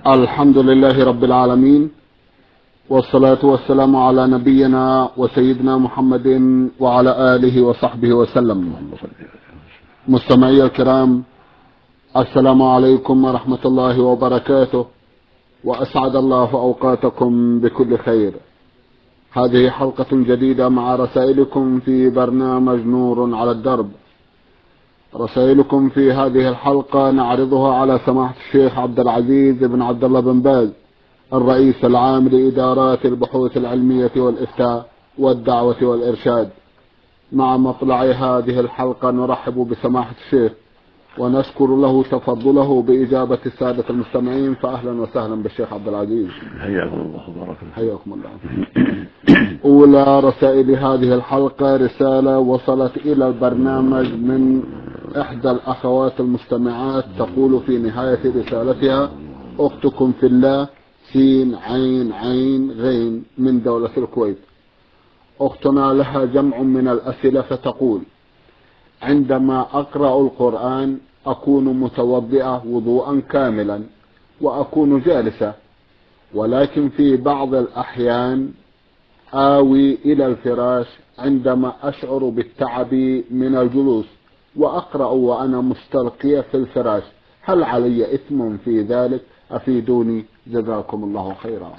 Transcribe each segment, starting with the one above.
الحمد لله رب العالمين، والصلاة والسلام على نبينا وسيدنا محمد وعلى آله وصحبه وسلم. مستمعي الكرام، السلام عليكم ورحمة الله وبركاته، وأسعد الله أوقاتكم بكل خير. هذه حلقة جديدة مع رسائلكم في برنامج نور على الدرب. رسائلكم في هذه الحلقة نعرضها على سماحة الشيخ عبد العزيز بن عبد الله بن باز، الرئيس العام لإدارات البحوث العلمية والإفتاء والدعوة والإرشاد. مع مطلع هذه الحلقة نرحب بسماحة الشيخ ونشكر له تفضله بإجابة السادة المستمعين، فأهلا وسهلا بالشيخ عبد العزيز. حياكم الله وبارك فيكم. حياكم الله. أولى رسائل هذه الحلقة رسالة وصلت إلى البرنامج من إحدى الأخوات المستمعات، تقول في نهاية رسالتها: أختكم في الله سين عين عين غين من دولة الكويت. أختنا لها جمع من الأسئلة، فتقول: عندما أقرأ القرآن أكون متوضئة وضوءا كاملا وأكون جالسة، ولكن في بعض الأحيان آوي إلى الفراش عندما أشعر بالتعب من الجلوس وأقرأ وأنا مستلقية في الفراش، هل علي إثم في ذلك؟ أفيدوني جزاكم الله خيرا.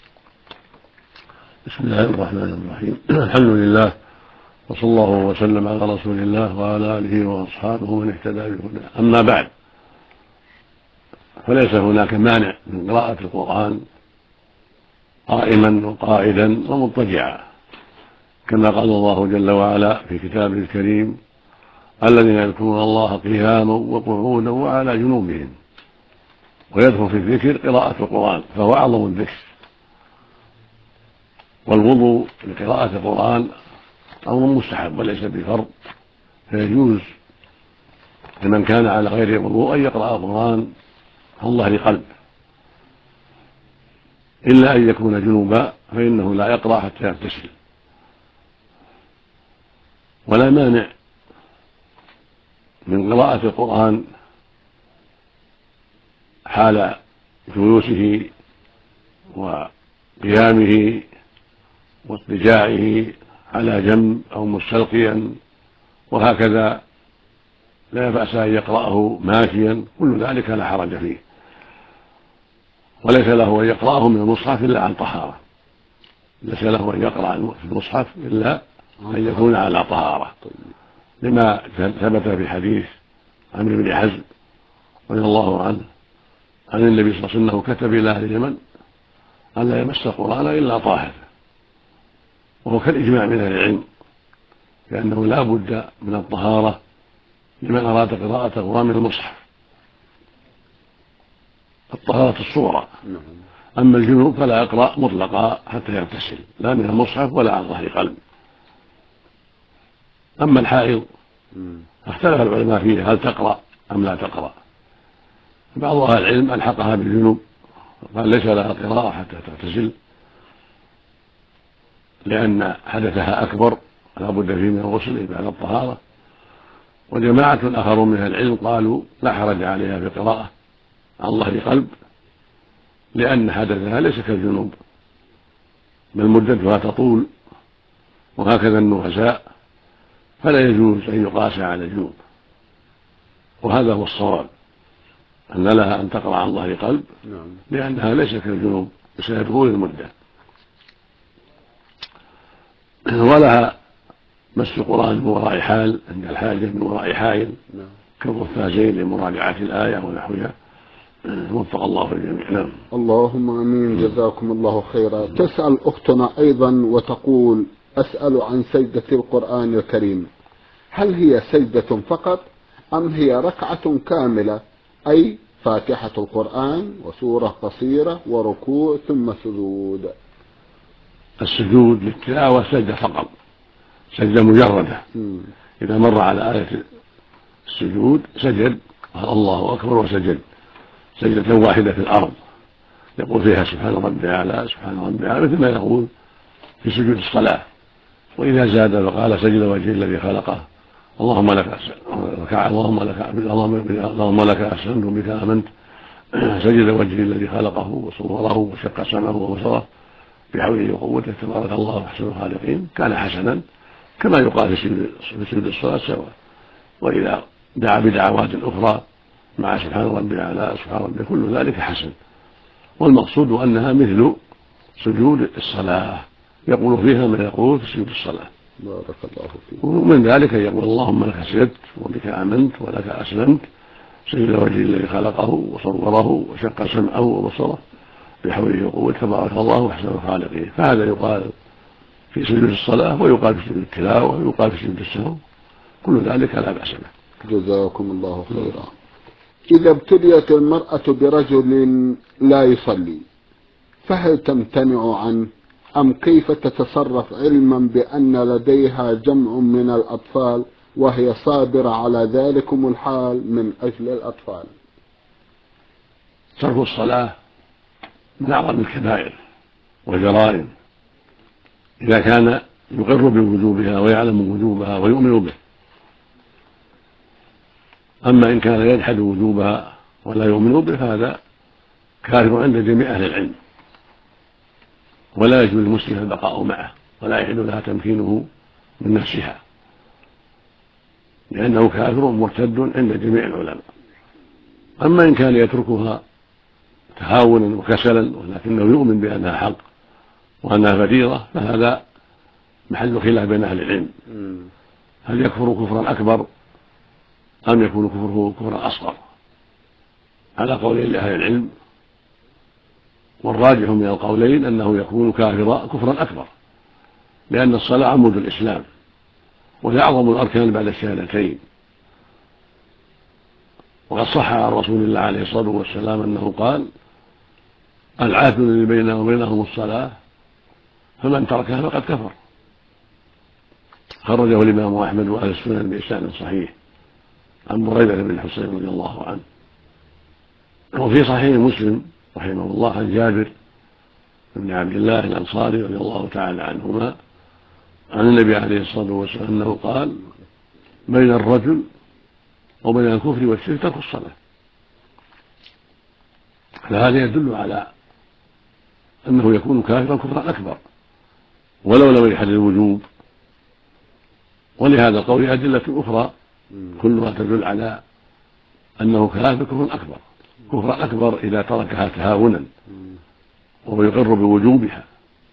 بسم الله الرحمن الرحيم. الحمد لله، وصلى الله وسلم على رسول الله وعلى آله وأصحابه من اهتدى بهداه. أما بعد، فليس هناك مانع من قراءة القرآن قائما وقاعدا ومضطجعا، كما قال الله جل وعلا في كتابه الكريم: الذين يذكرون الله قياما وقعودا وعلى جنوبهم. ويدخل في الذكر قراءة القرآن، فهو أعظم الذكر. والوضوء لقراءة القرآن أمر مستحب وليس بفرض، فيجوز لمن كان على غير وضوء أن يقرأ القرآن عن ظهر قلب، إلا أن يكون جنوبا فإنه لا يقرأ حتى يغتسل. ولا مانع من قراءة القرآن حال جلوسه وقيامه واضطجاعه على جنب أو مستلقيا، وهكذا لا بأس أن يقرأه ماشيا، كل ذلك لا حرج فيه. وليس له أن يقرأه من المصحف إلا عن طهارة، ليس له أن يقرأ في المصحف إلا أن يكون على طهارة، لما ثبت في حديث عمرو بن حزم رضي الله عنه عن النبي صلى الله عليه وسلم أنه كتب إلى أهل اليمن أن لا يمس القرآن إلا طاهر، وهو كالإجماع من أهل العلم، لأنه لا بد من الطهارة لمن أراد قراءة القرآن من المصحف، الطهارة الصغرى. أما الجنوب فلا يقرأ مطلقا حتى يغتسل، لا من المصحف ولا عن ظهر قلب. أما الحائض اختلف العلماء فيها، هل تقرأ أم لا تقرأ؟ بعض أهل العلم ألحقها بالجنوب، قال ليس لها قراءة حتى تغتسل، لأن حدثها أكبر لا بد فيه من الغسل بعد الطهارة. وجماعة آخرون من أهل العلم قالوا لا حرج عليها في قراءة عن ظهر قلب، لأن حدثها ليس كالجنوب، بل مدتها تطول، وهكذا النفساء، فلا يجوز أن يقاس على الجنوب. وهذا هو الصواب، أن لها أن تقرأ عن ظهر قلب، لأنها ليس كالجنوب بسبب طول المدة. ولها مس القرآن من وراء حال عند الحاجة، من وراء حائل كالرفازين لمراجعة الآية ونحوها. وفق الله الجميع. نعم. اللهم امين، جزاكم الله خيرا. تسأل اختنا ايضا وتقول: اسأل عن سجدة القرآن الكريم، هل هي سجدة فقط ام هي ركعة كاملة، اي فاتحة القرآن وسورة قصيرة وركوع ثم سجود؟ السجود للتلاوة سجدة فقط، سجدة مجردة. إذا مر على آية السجود سجد، قال الله أكبر وسجد سجدة واحدة في الأرض، يقول فيها سبحان ربي الأعلى سبحان ربي الأعلى، مثل ما يقول في سجود الصلاة. وإذا زاد فقال سجد وجه الذي خلقه، اللهم لك أسلمت وبك آمنت سجد وجهه الذي خلقه وصوره وشق سمعه وبصره بحوله وقوته تبارك الله أحسن الخالقين، كان حسنا كما يقال في سجود الصلاة سواء. وإذا دعا بدعوات أخرى مع سبحان ربي الأعلى سبحان ربي كل ذلك حسن. والمقصود أنها مثل سجود الصلاة يقول فيها ما يقول في سجود الصلاة. بارك الله فيك. ومن ذلك يقول اللهم لك سجدت وبك آمنت ولك أسلمت، سجد وجهه الذي خلقه وصوره وشق سمعه وبصره بحوله وقوته تبارك الله أحسن الخالقين. فهذا يقال في سجود الصلاة ويقال في سجود التلاوة ويقال في سجود السهو، كل ذلك لا بأس به. جزاكم الله خيرا. إذا ابتليت المرأة برجل لا يصلي فهل تمتنع عنه أم كيف تتصرف علما بأن لديها جمع من الأطفال وهي صابرة على ذلكم الحال من أجل الأطفال؟ ترك الصلاة من أعظم الكبائر والجرائم إذا كان يقر بوجوبها ويعلم وجوبها ويؤمن به. أما إن كان يجحد وجوبها ولا يؤمن به فهذا كافر عند جميع أهل العلم، ولا يجوز للمسلم البقاء معه ولا يحل لها تمكينه من نفسها، لأنه كافر مرتد عند جميع العلماء. أما إن كان يتركها تهاونا وكسلا ولكنه يؤمن بأنها حق وأنها فريضة فهذا محل خلاف بين أهل العلم، هل يكفر كفرا أكبر أم يكون كفره كفرا أصغر؟ على قولين لأهل العلم، والراجح من القولين أنه يكون كفرا أكبر، لأن الصلاة عمود الإسلام وهي أعظم الأركان بعد الشهادتين. وقد صح عن رسول الله عليه الصلاة والسلام أنه قال العهد الذي بيننا وبينهم الصلاة فمن تركها فقد كفر. خرجه الإمام أحمد وأهل السنن بإسناد صحيح عن بريدة بن الحصين رضي الله عنه. وفي صحيح مسلم رحمه الله عن جابر بن عبد الله الأنصاري رضي الله تعالى عنهما عن النبي عليه الصلاة والسلام أنه قال بين الرجل وبين الكفر والشرك ترك الصلاة. فهذا يدل على أنه يكون كافرا كفرا أكبر ولو لم يجحد الوجوب. ولهذا القول أدلة أخرى كلها تدل على أنه كافر كفرا أكبر، كفرا أكبر إذا تركها تهاونا وهو يقر بوجوبها.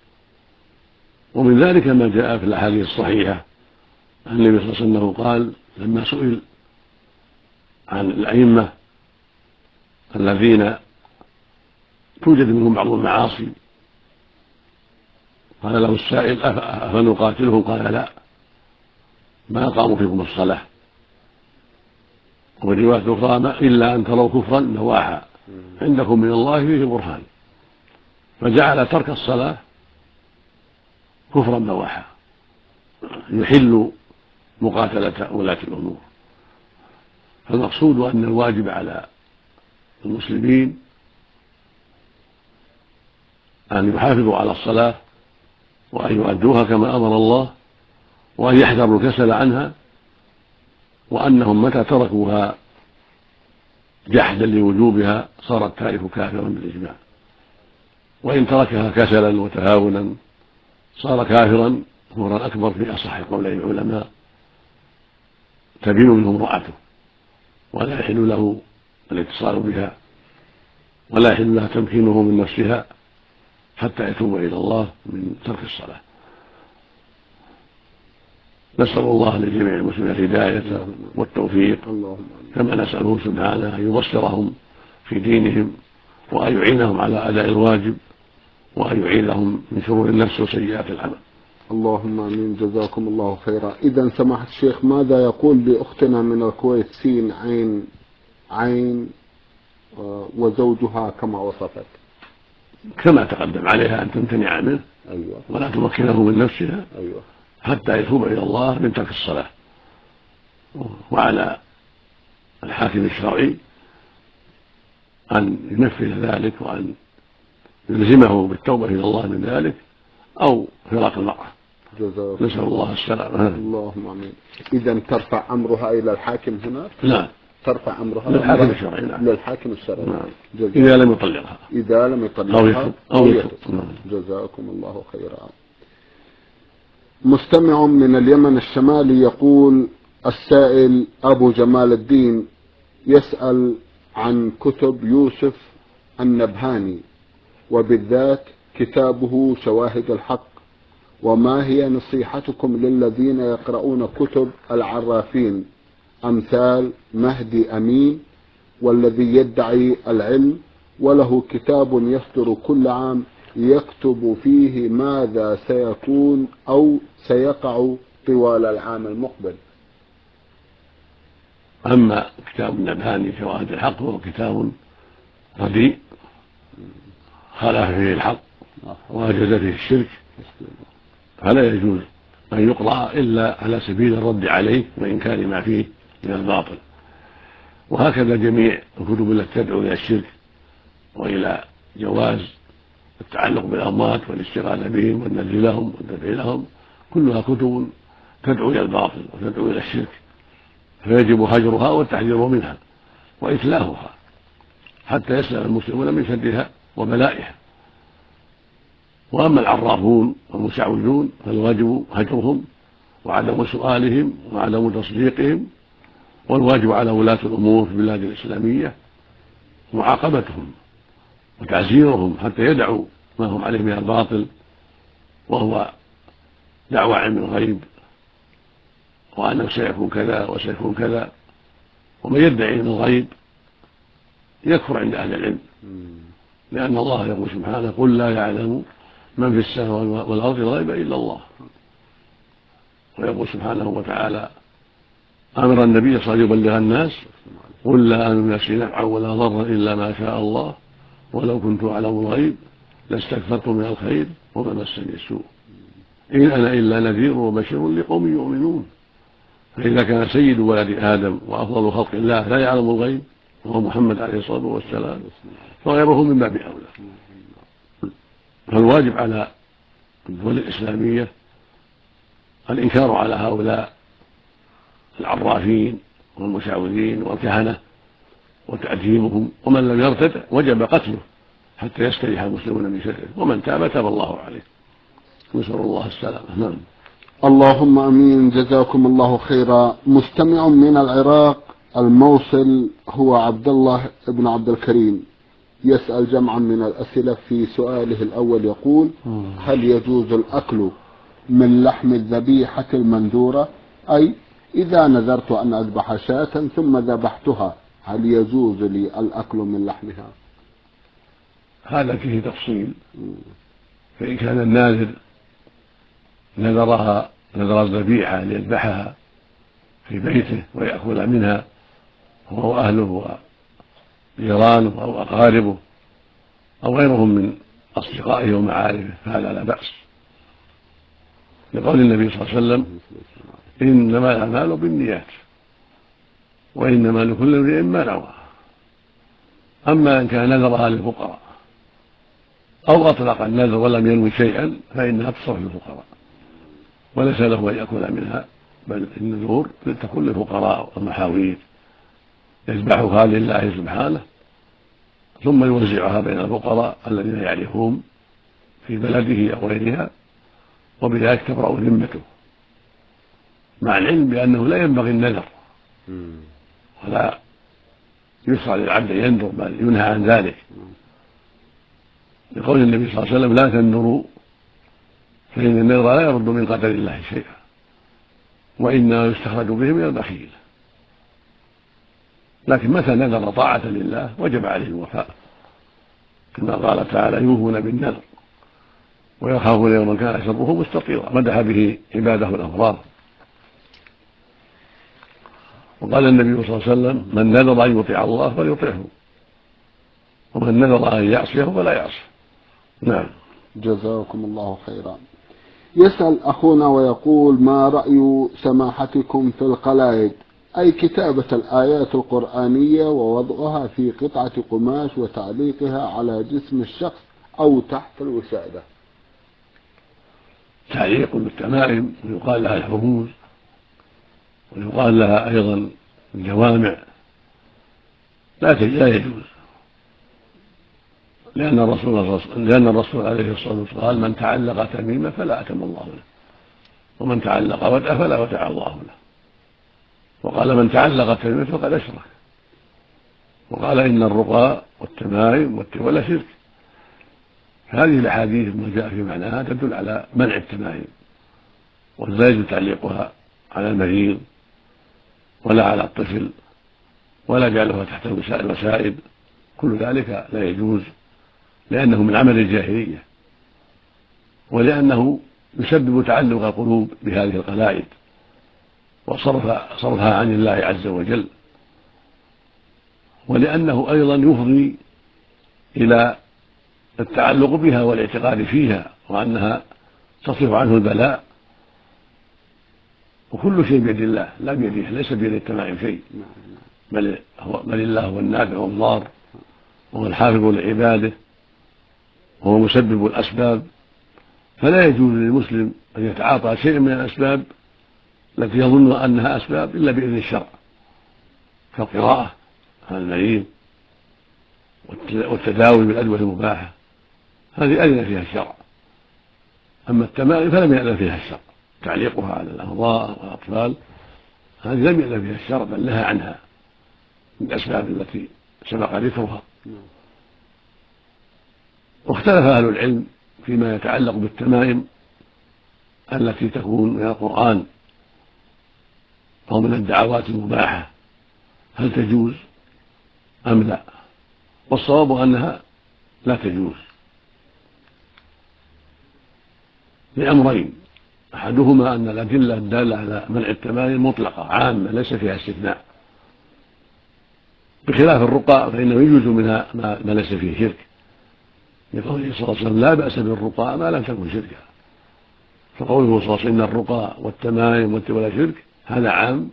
ومن ذلك ما جاء في الأحاديث الصحيحة عن النبي صلى الله عليه وسلم أنه قال لما سئل عن الأئمة الذين توجد منهم بعض المعاصي قال له السائل أفنقاتلهم؟ قال لا، ما أقاموا فيكم الصلاة. وفي رواية أخرى إلا أن تروا كفرا بواحا عندكم من الله فيه برهان، فجعل ترك الصلاة كفرا بواحا يحل مقاتلة ولاة الأمور. فالمقصود أن الواجب على المسلمين أن يحافظوا على الصلاة وأن يؤدوها كما أمر الله، وأن يحذروا الكسل عنها، وأنهم متى تركوها جحدا لوجوبها صار التارك كافرا بالإجماع، وإن تركها كسلا وتهاونا صار كافرا كفرا أكبر في أصح قولي العلماء تبين منه امرأته، ولا يحل له الاتصال بها ولا يحل لها تمكينه من نفسها حتى يتوب إلى الله من ترك الصلاة. نسأل الله لجميع المسلمين الهداية والتوفيق، كما نسأله سبحانه أن يبصرهم في دينهم وأن يعينهم على أداء الواجب وأن يعينهم من شرور النفس وسيئات العمل. اللهم آمين. جزاكم الله خيرا. إذا سماحة الشيخ ماذا يقول لأختنا من الكويت سين عين وزوجها كما وصفت؟ كما تقدم عليها أن تمتنع منه ولا تمكنه من نفسها حتى يتوب إلى الله من ترك الصلاة. وعلى الحاكم الشرعي أن ينفذ ذلك وأن يلزمه بالتوبة إلى الله من ذلك أو فراق المرأة. نسأل الله السلامة. اللهم آمين. إذا ترفع أمرها إلى الحاكم هنا؟ نعم، ترفع أمرها للحاكم الشرعي. نعم. للحاكم الشرعي. نعم. إذا لم يطلقها أو يترك. جزاكم الله خيرا. مستمع من اليمن الشمالي يقول السائل أبو جمال الدين يسأل عن كتب يوسف النبهاني وبالذات كتابه شواهد الحق، وما هي نصيحتكم للذين يقرؤون كتب العرافين أمثال مهدي أمين والذي يدعي العلم وله كتاب يصدر كل عام يكتب فيه ماذا سيكون أو سيقع طوال العام المقبل؟ أما كتاب النبهاني شواهد الحق هو كتاب رديء خالف فيه الحق وأجاز فيه الشرك، فلا يجوز أن يقرأ إلا على سبيل الرد عليه وإنكار ما فيه من الباطل. وهكذا جميع الكتب التي تدعو إلى الشرك وإلى جواز التعلق بالأموات والاشتغال بهم والنذر لهم والدفع لهم، كلها كتب تدعو إلى الباطل وتدعو إلى الشرك، فيجب هجرها والتحذير منها وإتلافها حتى يسلم المسلمون من شرها وبلائها. وأما العرافون والمشعوذون فالواجب هجرهم وعدم سؤالهم وعدم تصديقهم، والواجب على ولاة الأمور في البلاد الإسلامية معاقبتهم وتعزيرهم حتى يدعوا ما هم عليه من الباطل، وهو دعوى علم الغيب وأنه سيكون كذا وسيكون كذا. ومن يدعي علم الغيب يكفر عند أهل العلم، لأن الله يقول سبحانه قل لا يعلم من في السماء والأرض الغيب إلا الله. ويقول سبحانه وتعالى أمر النبي صلى الله عليه وسلم يبلغ الناس قل لا أملك نفسي نفعا ولا ضرا إلا ما شاء الله ولو كنت أعلم الغيب لاستكثرت من الخير وما مسني السوء إن أنا إلا نذير وبشير لقوم يؤمنون. فإذا كان سيد ولد آدم وأفضل خلق الله لا يعلم الغيب وهو محمد عليه الصلاة والسلام فغيره من باب أولى. فالواجب على الدول الإسلامية الإنكار على هؤلاء العرافين والمشعوذين والكهنة وتأديبهم، ومن لم يرتد وجب قتله حتى يستريح المسلمون من شره، ومن تاب تاب الله عليه. نسأل الله السلامة. نعم. اللهم امين. جزاكم الله خيرا. مستمع من العراق الموصل هو عبد الله بن عبد الكريم يسأل جمعا من الأسئلة. في سؤاله الأول يقول هل يجوز الأكل من لحم الذبيحة المنذورة؟ أي إذا نذرت أن أذبح شاة ثم ذبحتها هل يجوز لي الأكل من لحمها؟ هذا فيه تفصيل. فإن كان الناذر نذر الذبيحة ليذبحها في بيته ويأكل منها هو وأهله وجيرانه أو أقاربه أو غيرهم من أصدقائه ومعارفه فهذا لا بأس، لقول النبي صلى الله عليه وسلم إنما الأعمال بالنيات وإنما لكل امرئ ما نوى. أما إن كان نذرها للفقراء أو أطلق النذر ولم ينوي شيئا فإنها تصرف للفقراء وليس له أن يأكل منها، بل النذور تكون للفقراء والمحاويج يذبحها لله سبحانه ثم يوزعها بين الفقراء الذين يعرفهم في بلده أو غيرها، وبذلك تبرأ ذمته، مع العلم بأنه لا ينبغي النذر ولا يشرع للعبد ينذر بل ينهى عن ذلك، لقول النبي صلى الله عليه وسلم لا تنذروا فإن النذر لا يرد من قدر الله شيئا وإنما يستخرج به من البخيل. لكن متى نذر طاعة لله وجب عليه الوفاء، كما قال تعالى يوفون بالنذر ويخافون يوما كان شره مستطيرا، مدح به عباده الأبرار. وقال النبي صلى الله عليه وسلم من نذر أن يطيع الله فليطيعه ومن نذر أن يعصيه فلا يعصيه. نعم. جزاكم الله خيرا. يسأل أخونا ويقول ما رأي سماحتكم في القلايد، أي كتابة الآيات القرآنية ووضعها في قطعة قماش وتعليقها على جسم الشخص أو تحت الوسادة؟ تعليق بالتمائم ويقال لها الحروز ويقال لها أيضا الجوامع لا يجوز، لأن الرسول عليه الصلاة والسلام قال: من تعلق تميمة فلا أتم الله له، ومن تعلق ودعة فلا ودع الله له، وقال: من تعلق تميمة فقد أشرك، وقال: إن الرقى والتمائم والتولى شرك. هذه الأحاديث ما جاء في معناها تدل على منع التمائم، ولا يجوز تعليقها على المريض ولا على الطفل ولا جعلها تحت الوسائد، كل ذلك لا يجوز، لأنه من عمل الجاهلية، ولأنه يسبب تعلق القلوب بهذه القلائد وصرفها عن الله عز وجل، ولأنه أيضا يفضي إلى التعلق بها والاعتقاد فيها وأنها تصرف عنه البلاء، وكل شيء بيد الله لا بيده، ليس بيد التمائم شيء، بل الله هو النافع والضار، وهو الحافظ لعباده، وهو مسبب الأسباب. فلا يجوز للمسلم أن يتعاطى شيئا من الأسباب التي يظن أنها أسباب إلا بإذن الشرع، كالقراءة على المريض والتداوي بالأدوية المباحة، هذه أذن فيها الشرع. أما التمائم فلم يأذن فيها الشرع، تعليقها على الأعضاء والأطفال هذه لم يأذن فيها الشرع، بل نهى عنها من الأسباب التي سبق ذكرها. واختلف أهل العلم فيما يتعلق بالتمائم التي تكون من القرآن أو من الدعوات المباحة، هل تجوز أم لا؟ والصواب أنها لا تجوز لأمرين: أحدهما أن الأدلة الدالة على منع التمائم مطلقة عامة ليس فيها استثناء، بخلاف الرقى فإنه يجوز منها ما ليس فيه شرك، لقوله صلى الله عليه وسلم: لا بأس بالرقى ما لم تكن شركا. فقوله صلى الله عليه وسلم: إن الرقى والتمائم والتولى شرك، هذا عام،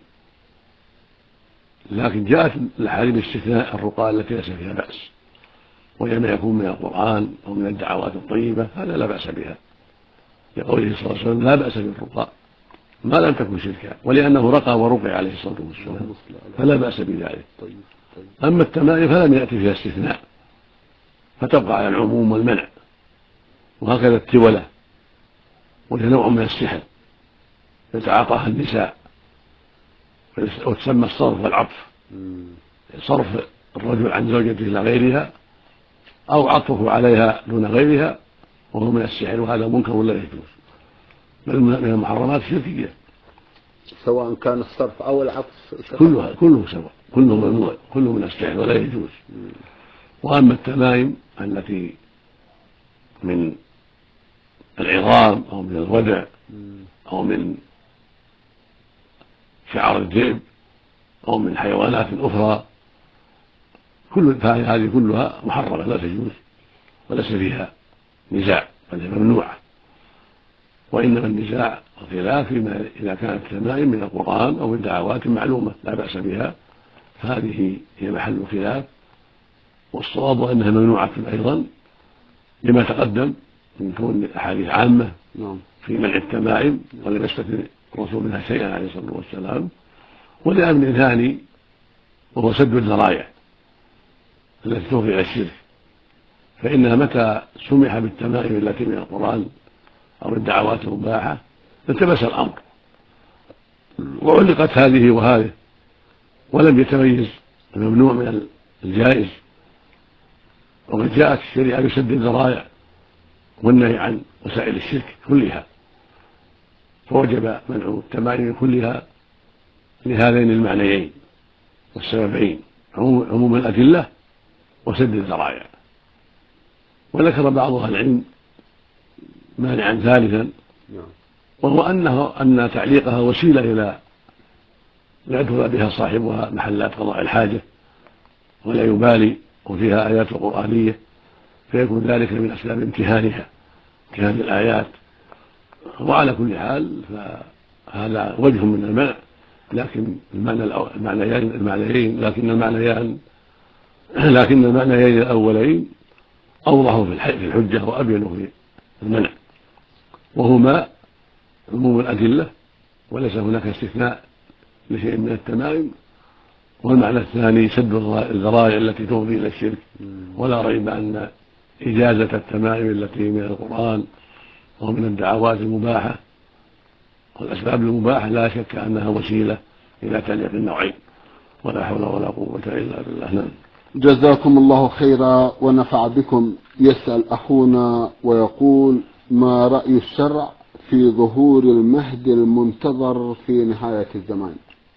لكن جاءت الأحاديث باستثناء الرقى التي ليس فيها بأس، وهي ما يكون من القرآن أو من الدعوات الطيبة، هذا لا بأس بها، لقوله صلى الله عليه وسلم: لا بأس بالرقى ما لم تكن شركا، ولأنه رقى ورقي عليه الصلاة والسلام، فلا بأس بذلك. أما التمائم فلم يأتي فيها استثناء، فتبقى على العموم والمنع. وهكذا التولة، وهي نوع من السحر يتعاطاها النساء، وتسمى الصرف والعطف، صرف الرجل عن زوجته إلى غيرها أو عطفه عليها دون غيرها، وهو من السحر، وهذا منكر لا يجوز، بل من المحرمات الشركية، سواء كان الصرف أو العطف كله سواء، كله ممنوع، كله من السحر ولا يجوز. وأما التمائم التي من العظام أو من الودع أو من شعر الذئب أو من حيوانات أخرى، هذه كلها محرمة لا تجوز وليس فيها نزاع، بل هي ممنوعة. وإنما النزاع والخلاف فيما إذا كانت التمائم من القرآن أو من دعوات معلومة لا بأس بها، فهذه هي محل الخلاف، والصواب أنها ممنوعة أيضا لما تقدم من كون الأحاديث عامة في منع التمائم ولم يستثن الرسول منها شيئا عليه الصلاة والسلام. ولأمر ثاني وهو سد الذرائع التي تفضي إلى الشرك، فإنها متى سمح بالتمائم التي من القرآن أو الدعوات المباحة التبس الأمر وعلقت هذه وهذه، ولم يتميز الممنوع من الجائز. وقد جاءت الشريعة بسد الذرائع والنهي عن وسائل الشرك كلها، فوجب منع التمائم كلها لهذين المعنيين والسببين: عموم الأدلة وسد الذرائع. وذكر بعض أهل العلم مانعا ثالثا، وهو أن تعليقها وسيلة إلى يدخل بها صاحبها محلات قضاء الحاجة ولا يبالي، وفيها آيات قرآنية، فيكون ذلك من أسباب امتهان الآيات. وعلى كل حال فهذا وجه من المنع، لكن لكن المعنيين الأولين أوضحوا في الحجة وأبينوا في المنع، وهما عموم الأدلة وليس هناك استثناء لشيء من التمائم، والمعنى الثاني سد الذرائع التي تفضي إلى الشرك. ولا ريب أن إجازة التمائم التي من القرآن ومن الدعوات المباحة والأسباب المباحة لا شك أنها وسيلة إلى تعليق النوعين، ولا حول ولا قوة إلا بالله. نعم. جزاكم الله خيرا ونفع بكم. يسأل أخونا ويقول: ما رأي الشرع في ظهور المهدي المنتظر في نهاية الزمان؟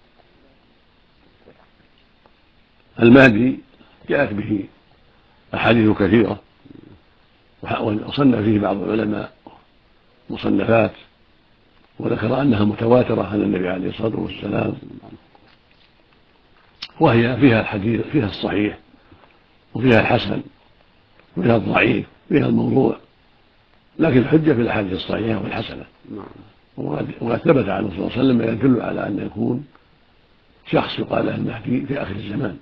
المهدي جاءت به أحاديث كثيرة، وصنف فيه بعض العلماء مصنفات وذكر أنها متواترة عن النبي عليه الصلاة والسلام، وهي فيها الحديث، فيها الصحيح وفيها الحسن وفيها الضعيف وفيها الموضوع، لكن الحجة في الأحاديث الصحيحة والحسنة. وقد ثبت عنه صلى الله عليه وسلم ما يدل على أن يكون شخص يقال له المهدي في آخر الزمان،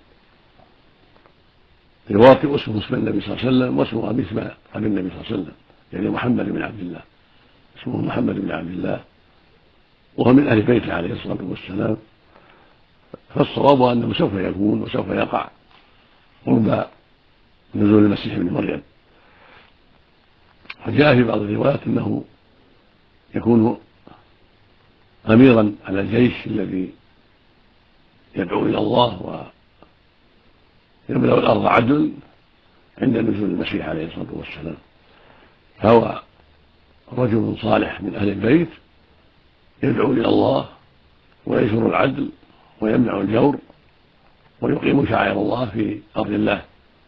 يواطئ اسمه اسم النبي صلى الله عليه وسلم واسمه أبي اسم أبي النبي صلى الله عليه وسلم، يعني محمد بن عبد الله، اسمه محمد بن عبد الله، وهو من أهل بيته عليه الصلاة والسلام. فالصواب أنه سوف يكون وسوف يقع قرب نزول المسيح ابن مريم. وجاء في بعض الروايات أنه يكون أميرا على الجيش الذي يدعو إلى الله ويملأ الأرض عدل عند نزول المسيح عليه الصلاة والسلام. فهو رجل صالح من أهل البيت يدعو إلى الله وينشر العدل ويمنع الجور ويقيم شعائر الله في أرض الله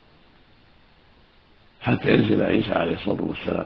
حتى ينزل عيسى عليه الصلاة والسلام.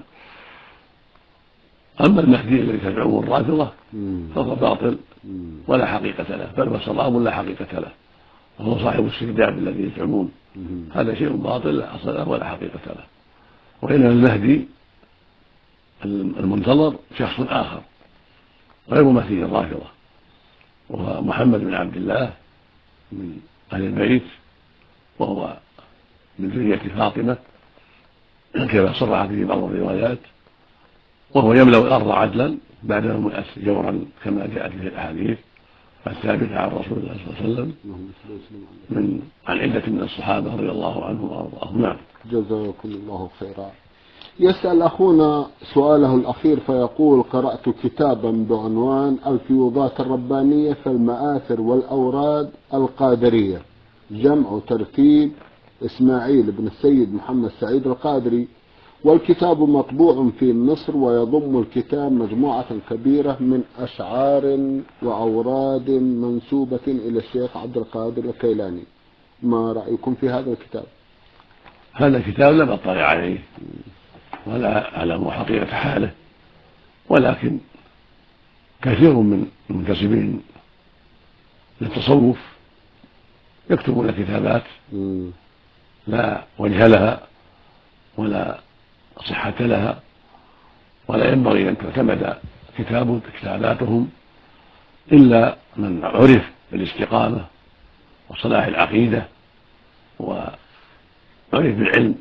أما المهدي الذي تدعوه الرافضة فهو باطل ولا حقيقة له، بل هو سراب لا حقيقة له، وهو صاحب السرداب الذي يزعمون. هذا شيء باطل لا أصل له ولا حقيقة له. وإنما المهدي المنتظر شخص آخر غير ممثل الرافضة، وهو محمد بن عبد الله من أهل البيت، وهو من ذرية فاطمة كما صرح في بعض الروايات، وهو يملأ الأرض عدلا بعد أن ملأت جورا كما جاءت في الأحاديث الثابتة عن رسول الله صلى الله عليه وسلم عن عدة من الصحابة رضي الله عنهم وأرضاهم. نعم. جزاكم الله خيرا. يسأل أخونا سؤاله الأخير فيقول: قرأت كتابا بعنوان الفيوضات الربانية في المآثر والأوراد القادرية، جمع ترتيب إسماعيل بن السيد محمد سعيد القادري، والكتاب مطبوع في مصر، ويضم الكتاب مجموعة كبيرة من أشعار وأوراد منسوبة إلى الشيخ عبد القادر الكيلاني. ما رأيكم في هذا الكتاب؟ هذا الكتاب لم أطلع عليه ولا أعلم حقيقة حاله، ولكن كثير من المنتسبين للتصوف يكتبون كتابات لا وجه لها ولا صحة لها، ولا ينبغي أن تعتمد كتاباتهم إلا من عرف بالاستقامة وصلاح العقيدة وعرف بالعلم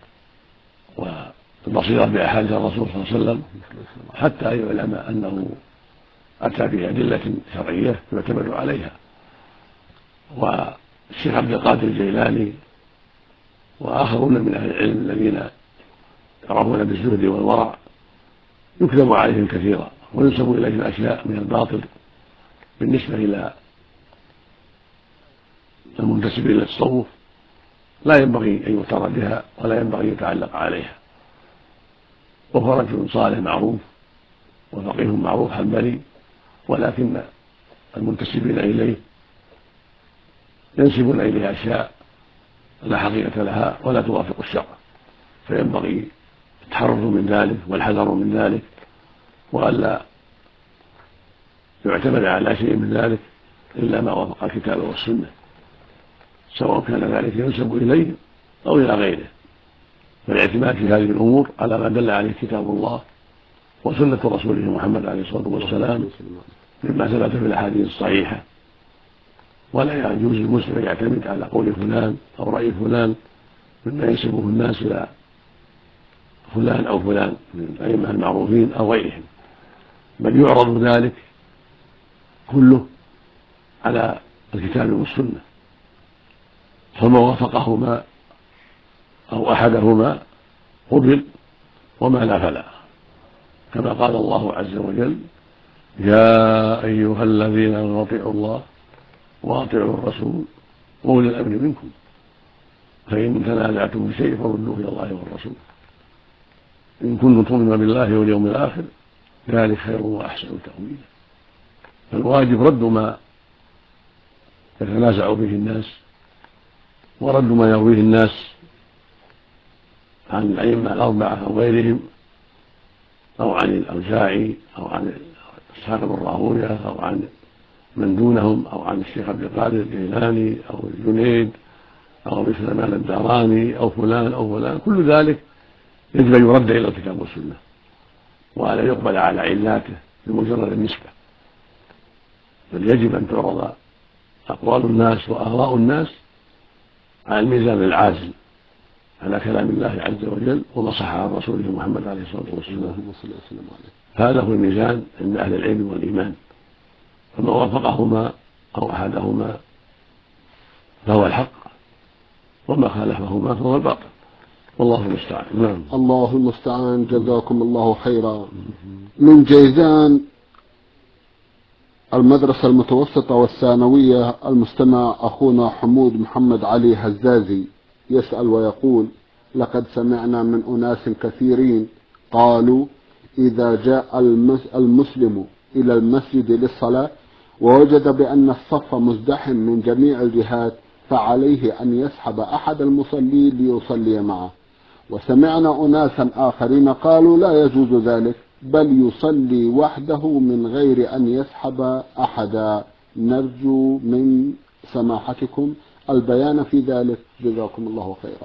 والبصيرة بأحاديث الرسول صلى الله عليه وسلم، حتى يعلم أنه أتى بأدلة شرعية يعتمد عليها. والشيخ عبد القادر الجيلاني وآخرون من أهل العلم الذين يعرفون بالزهد والورع يكذب عليهم كثيرا وينسب إليهم أشياء من الباطل بالنسبة إلى المنتسبين للتصوف لا ينبغي أن يغتر بها ولا ينبغي أن يتعلق عليها. وهو رجل صالح معروف وفقيه معروف حنبلي، ولكن المنتسبين إليه ينسبون إليه أشياء لا حقيقة لها ولا توافق الشرع، فينبغي التحرر من ذلك والحذر من ذلك، وألا يعتمد على شيء من ذلك إلا ما وافق الكتاب والسنة، سواء كان ذلك ينسب إليه أو إلى غيره. فالاعتماد في هذه الأمور على ما دل عليه كتاب الله وسنة رسوله محمد عليه الصلاة والسلام مما ثبت في الأحاديث الصحيحة، ولا يجوز للمسلم أن يعتمد على قول فلان أو رأي فلان مما ينسبه الناس إلى فلان أو فلان من الأئمة المعروفين أو غيرهم، بل يعرض ذلك كله على الكتاب والسنة فما وافقهما أو أحدهما قبل وما لا فلا، كما قال الله عز وجل: يا أيها الذين آمنوا أطيعوا الله وأطيعوا الرسول وأولي الأمر منكم فإن تنازعتم في شيء فردوه إلى الله والرسول إن كنتم تؤمنون بالله واليوم الآخر ذلك خير وأحسن تأويلا. فالواجب رد ما يتنازع به الناس ورد ما يرويه الناس عن الأئمة الأربعة أو غيرهم، أو عن الأوزاعي أو عن إسحاق بن راهويه أو عن من دونهم أو عن الشيخ عبد القادر الجيلاني أو الجنيد أو ابن سليمان الداراني أو فلان أو فلان، كل ذلك يجب أن يرد إلى الكتاب والسنة ولا يقبل على علاته بمجرد النسبة، بل يجب أن تعرض أقوال الناس وآراء الناس على الميزان العادل على كلام الله عز وجل وما صح عن رسوله محمد عليه الصلاة والسلام. هذا هو الميزان عند أهل العلم والإيمان، فما وافقهما أو أحدهما فهو الحق وما خالفهما فهو الباطل، والله المستعان. نعم. الله المستعان. جزاكم الله خيرا. من جيزان المدرسة المتوسطة والثانوية المستمع أخونا حمود محمد علي هزازي يسأل ويقول: لقد سمعنا من أناس كثيرين قالوا إذا جاء المسلم إلى المسجد للصلاة ووجد بأن الصف مزدحم من جميع الجهات فعليه أن يسحب أحد المصلين ليصلي معه، وسمعنا أناسا آخرين قالوا لا يجوز ذلك بل يصلي وحده من غير أن يسحب أحدا. نرجو من سماحتكم البيان في ذلك، جزاكم الله خيرا.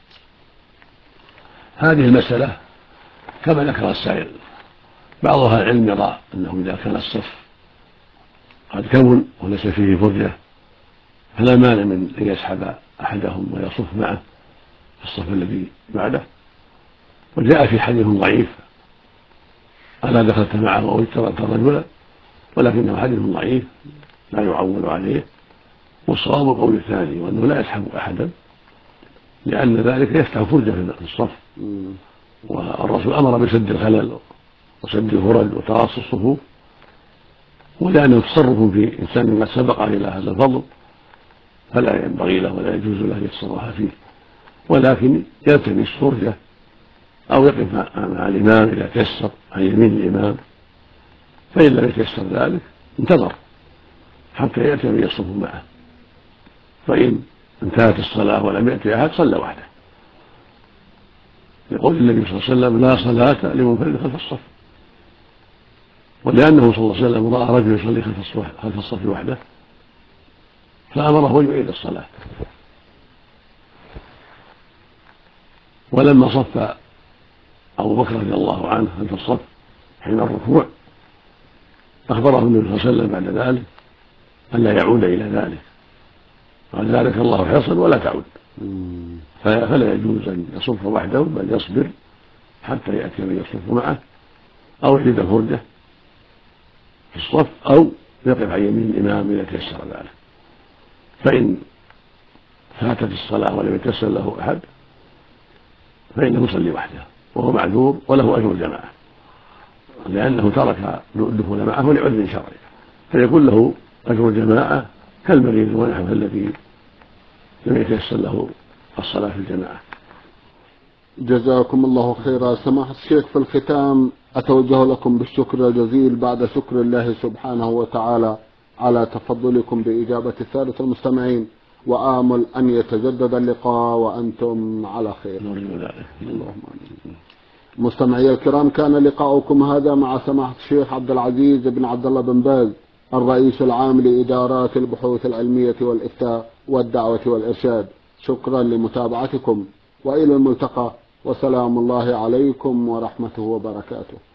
هذه المسألة كما ذكر السائل، بعض أهل العلم يرى أنه إذا كان الصف قد كون وليس فيه فرجة فلا مانع من أن يسحب أحدهم ويصف معه في الصف الذي بعده، وجاء في حديث ضعيف: ألا دخلت معه أو اشتركت رجلا، ولكنه حديث ضعيف لا يعول عليه، والصواب القول الثاني وأنه لا يسحب أحدا لأن ذلك يفتح فرجة في الصف، والرسول أمر بسد الخلل وسد الفرج وتراص الصفوف، ولأنه تصرف في إنسان قد سبق إلى هذا الفضل فلا ينبغي له ولا يجوز له أن يتصرف فيه، ولكن يلتمس فرجة أو يقف مع الإمام إذا تيسر عن يمين الإمام، فإن لم يتيسر ذلك انتظر حتى يأتي من يصف معه، فإن انتهت الصلاة ولم يأتي أحد صلى وحده، يقول النبي صلى الله عليه وسلم: لا صلاة لمنفرد خلف الصف، ولأنه صلى الله عليه وسلم رأى رجل يصلي خلف الصف وحده فأمره أن يعيد الصلاة. ولما صف أبو بكر رضي الله عنه خلف الصف حين الركوع أخبره النبي صلى الله عليه وسلم بعد ذلك أن لا يعود إلى ذلك، قال: ذلك الله حرصا ولا تعود. فلا يجوز أن يصف وحده بل يصبر حتى يأتي من يصف معه أو يجد فرجة في الصف أو يقف عن يمين الإمام إذا تيسر ذلك. فإن فاتت الصلاة ولم يتيسر له أحد فإنه يصلي وحده وهو معذور وله أجر الجماعة، لأنه ترك الدخول معه لعذر شرعي، فيكون له أجر الجماعة كالمريض ونحوه الذي لم يتيسر له الصلاة في الجماعة. جزاكم الله خيرا. سماحة الشيخ، في الختام أتوجه لكم بالشكر الجزيل بعد شكر الله سبحانه وتعالى على تفضلكم بإجابة السادة المستمعين، وآمل أن يتجدد اللقاء وأنتم على خير. اللهم آمين. مستمعي الكرام، كان لقاؤكم هذا مع سماحة الشيخ عبد العزيز بن عبد الله بن باز الرئيس العام لإدارات البحوث العلمية والإفتاء والدعوة والإرشاد. شكرا لمتابعتكم وإلى الملتقى، وسلام الله عليكم ورحمته وبركاته.